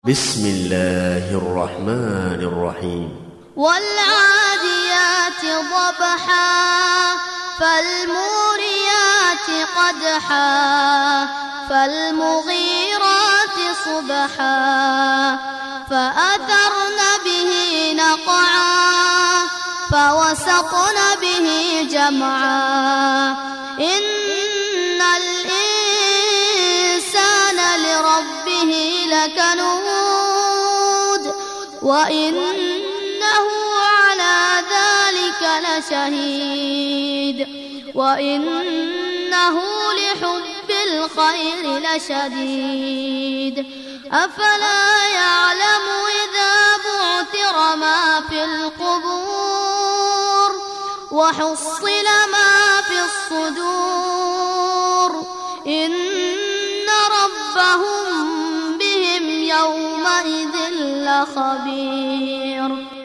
بسم الله الرحمن الرحيم والعاديات ضبحا فالموريات قدحا فالمغيرات صبحا فأثرن به نقعا فوسطن به جمعا إن الإنسان لربه لكنود وإنه على ذلك لشهيد وإنه لحب الخير لشديد أفلا يعلم إذا بعثر ما في القبور وحصل ما في الصدور إن ربهم بهم يومئذ لخبير.